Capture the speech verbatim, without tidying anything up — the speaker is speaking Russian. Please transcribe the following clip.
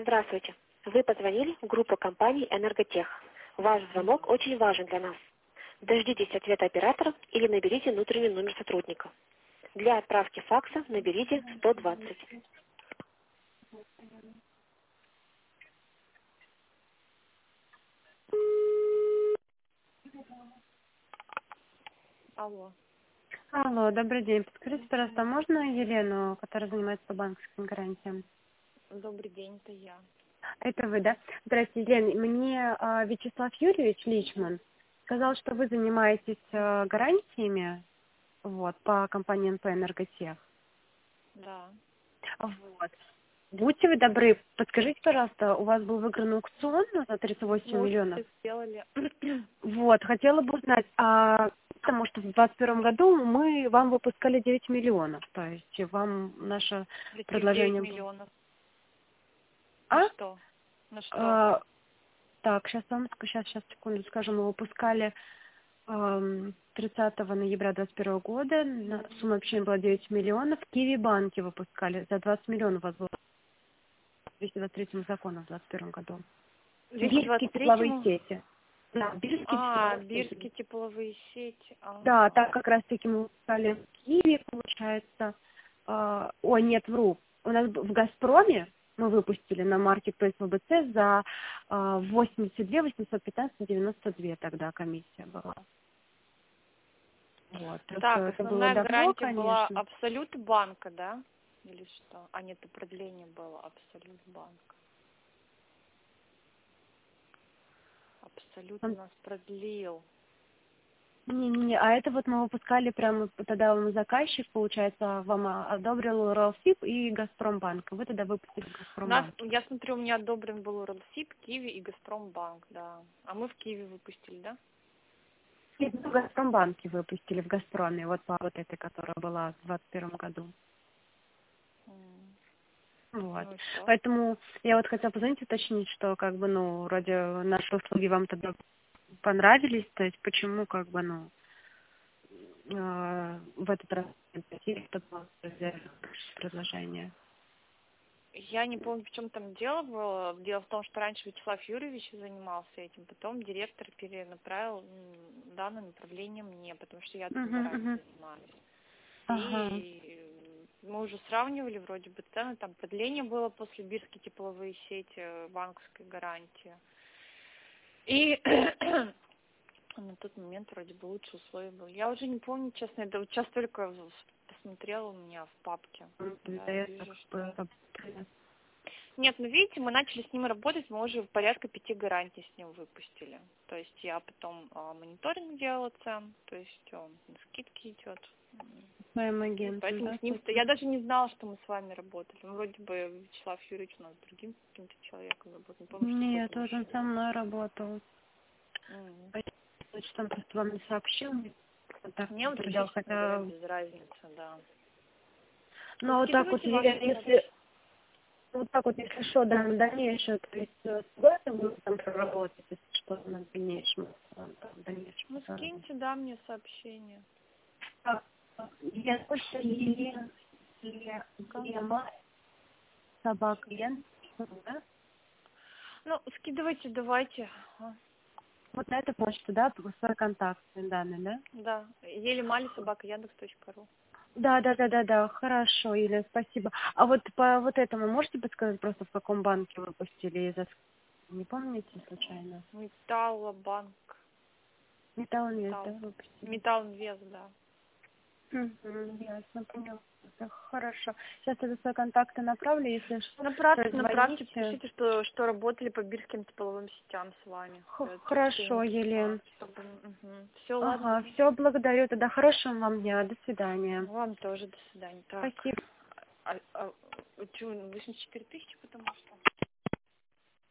Здравствуйте. Вы позвонили в группу компании «Энерготех». Ваш звонок очень важен для нас. Дождитесь ответа оператора или наберите внутренний номер сотрудника. Для отправки факса наберите сто двадцать. Алло. Алло, добрый день. Подскажите, пожалуйста, можно Елену, которая занимается по банковским гарантиям? Добрый день, это я. Это вы, да? Здравствуйте, Елена. Мне а, Вячеслав Юрьевич Личман сказал, что вы занимаетесь а, гарантиями вот, по компании эн пэ «Энерготех». Да. Вот. Будьте вы добры, подскажите, пожалуйста, у вас был выигран аукцион на тридцать восемь Мы уже миллионов? все сделали. Вот, хотела бы узнать, а, потому что в двадцать первом году мы вам выпускали девять миллионов, то есть вам наше девять предложение было. миллионов. А? На что? На что? А, так, сейчас вам сейчас, сейчас, секунду скажу, мы выпускали ам, тридцатого ноября двадцать первого года, на- сумма общения была девять миллионов, в Киви банке выпускали, за двадцать миллионов у вас было двести двадцать третьим законом в двадцать первом году. двести Бирские двадцать тепловые третьему? сети. Да, бирские А, тепловые сети. бирские тепловые сети. Да, Ага. так как раз таки мы выпускали в Киеве, получается. А, о, нет, вру. У нас б- в «Газпроме» мы выпустили на маркетплейс вэ бэ цэ за а, восемьдесят две восемьсот пятнадцать девяносто два тогда комиссия была. Вот. Просто Так, это было основная давно, гарантия была конечно. Абсолют банка, да? Или что? А нет, это продление было Абсолют банка. Абсолют у Там- нас продлил. Не-не-не, а это вот мы выпускали прямо тогда вам заказчик, получается, вам а, одобрил Ролсип и Газпромбанк. Вы тогда выпустили в У нас, Газпромбанке. я смотрю, у меня одобрен был Ролсип, Киви и Газпромбанк, да. А мы в Киеве выпустили, да? И в Газпромбанке выпустили, в Газпроме, вот по вот этой, которая была в двадцать первом году. М. Вот. Ну и что? Поэтому я вот хотела позвонить, уточнить, что как бы, ну, вроде наши услуги вам тогда понравились, то есть почему, как бы, ну, э, в этот раз это было предложение. Я не помню, в чем там дело было. Дело в том, что раньше Вячеслав Юрьевич занимался этим, потом директор перенаправил м, данное направление мне, потому что я Угу, тогда раньше угу. занималась. Ага. И мы уже сравнивали вроде бы цены, там продление было после Бирской тепловые сети, банковской гарантии. И на тот момент вроде бы лучше условия были. Я уже не помню, честно, это вот сейчас только в- посмотрела у меня в папке. Да, Да, я я вижу, так что... бы- Нет, ну видите, мы начали с ним работать, мы уже порядка пяти гарантий с ним выпустили. То есть я потом а, мониторинг делала цен, то есть он на скидки идет. своим И агентом, поэтому да? с ним... Я даже не знала, что мы с вами работали. Ну, вроде бы Вячеслав Юрьевич у нас с другим каким-то человеком работал. Не помню, что Нет, какой-то вот он со мужчина. мной работал. М. Значит, он просто вам не сообщил, мне так Мне вот вообще, передал, честно говоря, хотя... без разницы, да. Ну, Вы вот так вот, скидывайте ваши е- если... сообщения. Вот так вот, если что, да, на дальнейшее, то есть э, согласны вы там проработать, если что, на дальнейшем, э, там, в дальнейшем. Ну, Да. скиньте, да, мне сообщение. Так, я больше Елена, Как? Елена, собака, Ян, да? Ну, скидывайте, давайте. А, Вот на эту почту, да, свои контактные данные, да? Да, еле мали собака яндекс точка ру. Да, да, да, да, да, хорошо, Елена, спасибо. А вот по вот этому можете подсказать просто, в каком банке выпустили из не помните случайно? Металлобанк. Металл Инвест, да, Металл. выпустили? Металл Инвест, да. Угу, ясно, понял. Так, хорошо. Сейчас я свои контакты направлю, если что, Направьте, направьте, позвоните. пишите, что, что работали по бирским тепловым сетям с вами. Х- Я тут все Хорошо, написала, Елен. чтобы... Все, ладно. Ага, все, благодарю. Тогда хорошего вам дня. До свидания. Вам тоже, до свидания. Так, Спасибо. а, а, а, чё, восемьдесят четыре тысячи, потому что...